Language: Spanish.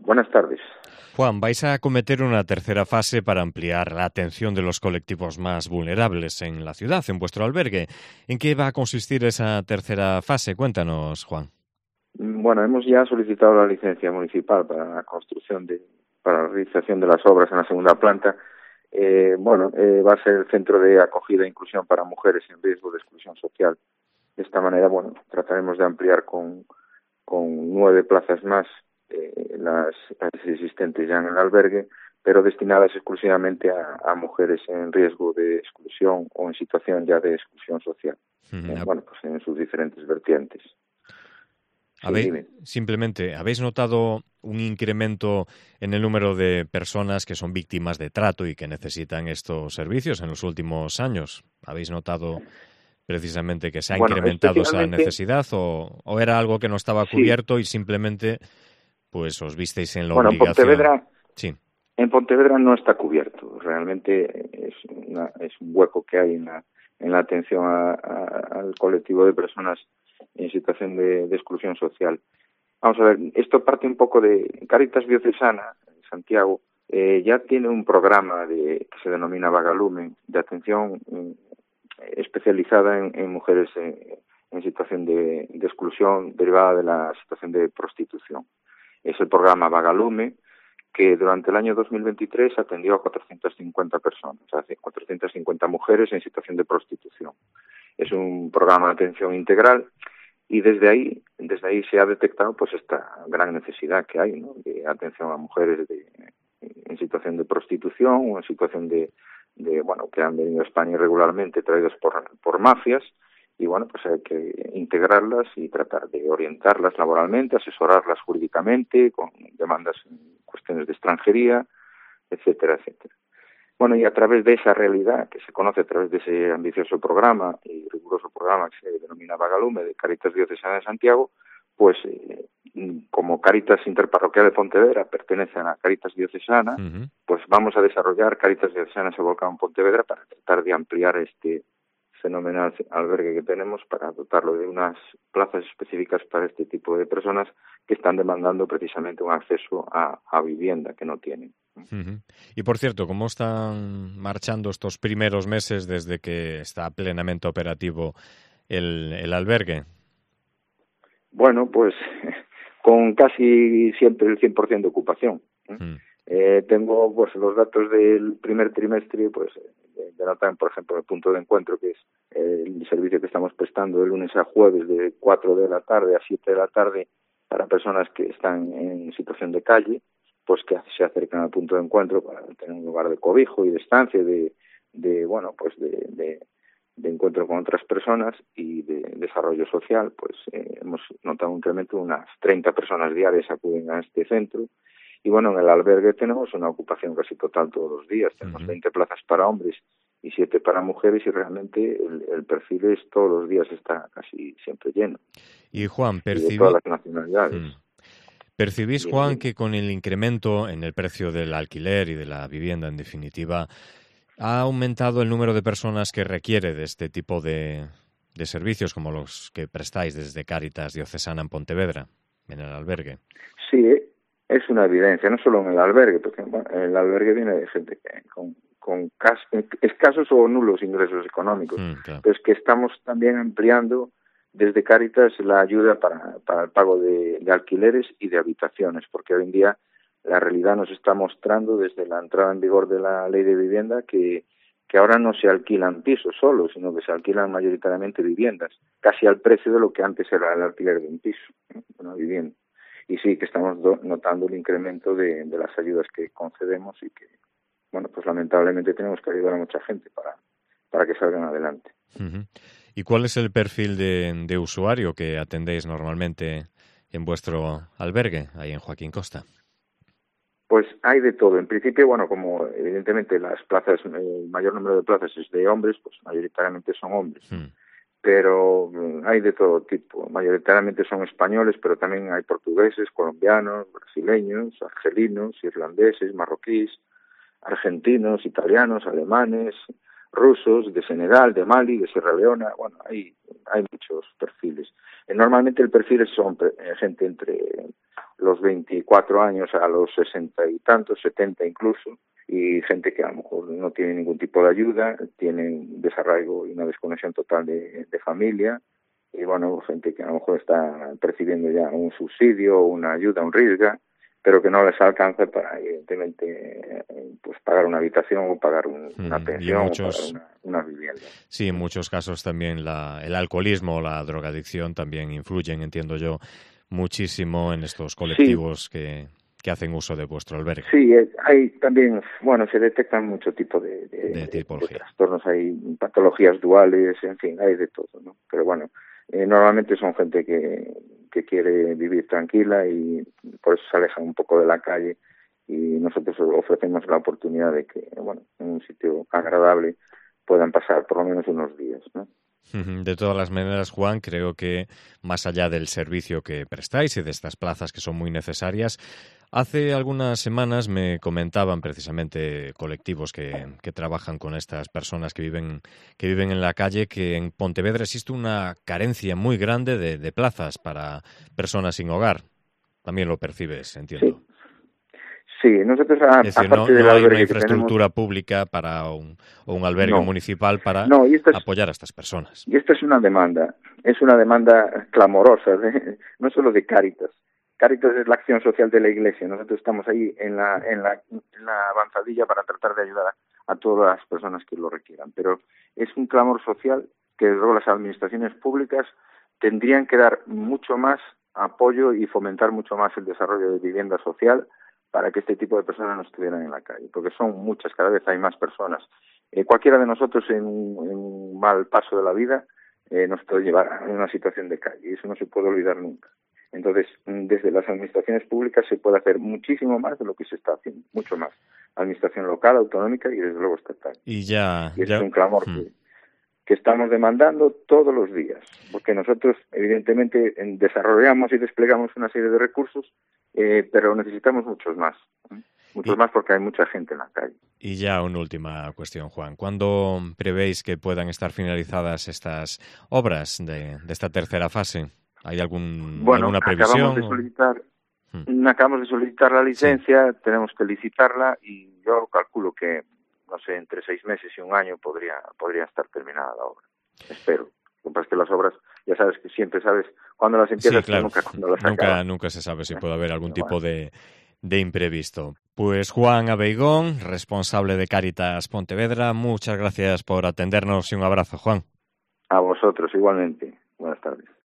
Buenas tardes. Juan, vais a acometer una tercera fase para ampliar la atención de los colectivos más vulnerables en la ciudad, en vuestro albergue. ¿En qué va a consistir esa tercera fase? Cuéntanos, Juan. Bueno, hemos ya solicitado la licencia municipal para la para la realización de las obras en la segunda planta. Va a ser el centro de acogida e inclusión para mujeres en riesgo de exclusión social. De esta manera, trataremos de ampliar con 9 plazas más las existentes ya en el albergue, pero destinadas exclusivamente a mujeres en riesgo de exclusión o en situación ya de exclusión social. En sus diferentes vertientes. ¿Habéis notado un incremento en el número de personas que son víctimas de trato y que necesitan estos servicios en los últimos años? ¿Habéis notado precisamente que se ha incrementado esa necesidad o era algo que no estaba cubierto y simplemente pues os visteis en la obligación? En Pontevedra no está cubierto. Realmente es un hueco que hay en la atención al colectivo de personas en situación de exclusión social. Vamos a ver, esto parte un poco de Cáritas Diocesana, en Santiago, ya tiene un programa que se denomina Vagalume, de atención especializada en mujeres en situación de exclusión derivada de la situación de prostitución. Es el programa Vagalume, que durante el año 2023 atendió a 450 personas, 450 mujeres en situación de prostitución. Es un programa de atención integral y desde ahí se ha detectado pues esta gran necesidad que hay, ¿no?, de atención a mujeres en situación de prostitución o en situación de que han venido a España irregularmente traídas por mafias, y hay que integrarlas y tratar de orientarlas laboralmente, asesorarlas jurídicamente con demandas en cuestiones de extranjería, etcétera, etcétera. Y a través de esa realidad que se conoce a través de ese ambicioso programa y riguroso programa que se denomina Vagalume de Cáritas Diocesana de Santiago, pues como Cáritas Interparroquial de Pontevedra pertenece a la Cáritas Diocesana, pues vamos a desarrollar Cáritas Diocesana se volcado en Pontevedra para tratar de ampliar este fenomenal albergue que tenemos, para dotarlo de unas plazas específicas para este tipo de personas que están demandando precisamente un acceso a vivienda que no tienen. Y por cierto, ¿cómo están marchando estos primeros meses desde que está plenamente operativo el albergue? Bueno, pues con casi siempre el 100% de ocupación. Tengo pues los datos del primer trimestre, pues denotan, por ejemplo, el punto de encuentro, que es el servicio que estamos prestando de lunes a jueves de 4 de la tarde a 7 de la tarde para personas que están en situación de calle, pues que se acercan al punto de encuentro para tener un lugar de cobijo y de estancia, de encuentro con otras personas y de desarrollo social. Pues hemos notado un incremento de unas 30 personas diarias acuden a este centro. Y en el albergue tenemos una ocupación casi total todos los días. Tenemos 20 plazas para hombres y 7 para mujeres, y realmente el perfil es todos los días está casi siempre lleno. Y Juan, de todas las nacionalidades. ¿Percibís, Juan, que con el incremento en el precio del alquiler y de la vivienda, en definitiva, ha aumentado el número de personas que requiere de este tipo de servicios como los que prestáis desde Cáritas Diocesana en Pontevedra, en el albergue? Sí, es una evidencia, no solo en el albergue, porque el albergue viene de gente con escasos o nulos ingresos económicos, claro. Pero es que estamos también ampliando desde Cáritas la ayuda para el pago de alquileres y de habitaciones, porque hoy en día la realidad nos está mostrando desde la entrada en vigor de la Ley de Vivienda que ahora no se alquilan pisos solo, sino que se alquilan mayoritariamente viviendas, casi al precio de lo que antes era el alquiler de un piso, de una vivienda. Y sí que estamos notando el incremento de las ayudas que concedemos y que, pues lamentablemente tenemos que ayudar a mucha gente para que salgan adelante. ¿Y cuál es el perfil de usuario que atendéis normalmente en vuestro albergue, ahí en Joaquín Costa? Pues hay de todo. En principio, como evidentemente las plazas, el mayor número de plazas es de hombres, pues mayoritariamente son hombres. Pero hay de todo tipo. Mayoritariamente son españoles, pero también hay portugueses, colombianos, brasileños, argelinos, irlandeses, marroquíes, argentinos, italianos, alemanes, rusos, de Senegal, de Mali, de Sierra Leona. Hay muchos perfiles. Normalmente el perfil son gente entre los 24 años a los 60 y tantos, 70 incluso, y gente que a lo mejor no tiene ningún tipo de ayuda, tiene un desarraigo y una desconexión total de familia, y bueno, gente que a lo mejor está percibiendo ya un subsidio, una ayuda, un RISGA, pero que no les alcanza para, evidentemente, pues pagar una habitación o pagar una pensión o pagar una vivienda. Sí, en muchos casos también el alcoholismo o la drogadicción también influyen, entiendo yo, muchísimo en estos colectivos que hacen uso de vuestro albergue. Sí, hay también, bueno, se detectan mucho tipo de trastornos, hay patologías duales, en fin, hay de todo, ¿no? Pero bueno, normalmente son gente que quiere vivir tranquila y por eso se alejan un poco de la calle, y nosotros ofrecemos la oportunidad de que, bueno, en un sitio agradable puedan pasar por lo menos unos días, ¿no? De todas las maneras, Juan, creo que más allá del servicio que prestáis y de estas plazas que son muy necesarias, hace algunas semanas me comentaban precisamente colectivos que trabajan con estas personas que viven en la calle, que en Pontevedra existe una carencia muy grande de plazas para personas sin hogar. También lo percibes, entiendo. Sí, nosotros es decir, no hay una infraestructura pública para un albergue municipal para apoyar a estas personas. Y esta es una demanda clamorosa, no solo de Cáritas. Cáritas es la acción social de la Iglesia. Nosotros estamos ahí en la avanzadilla para tratar de ayudar a todas las personas que lo requieran. Pero es un clamor social que desde luego las administraciones públicas tendrían que dar mucho más apoyo y fomentar mucho más el desarrollo de vivienda social para que este tipo de personas no estuvieran en la calle, porque son muchas, cada vez hay más personas. Cualquiera de nosotros en un mal paso de la vida nos puede llevar a una situación de calle, y eso no se puede olvidar nunca. Entonces, desde las administraciones públicas se puede hacer muchísimo más de lo que se está haciendo, mucho más. Administración local, autonómica y desde luego estatal. Y es un clamor que estamos demandando todos los días, porque nosotros evidentemente desarrollamos y desplegamos una serie de recursos, pero necesitamos muchos más porque hay mucha gente en la calle. Y ya una última cuestión, Juan. ¿Cuándo prevéis que puedan estar finalizadas estas obras de esta tercera fase? ¿Hay alguna previsión? Acabamos de solicitar la licencia, tenemos que licitarla y yo calculo que, no sé, entre 6 meses y un año podría estar terminada la obra. Espero. Lo que pasa es que las obras, ya sabes que siempre sabes cuándo las empiezas, claro. Nunca cuándo las acabas. Nunca se sabe si puede haber algún tipo de imprevisto. Pues Juan Abeigón, responsable de Cáritas Pontevedra, muchas gracias por atendernos y un abrazo, Juan. A vosotros igualmente. Buenas tardes.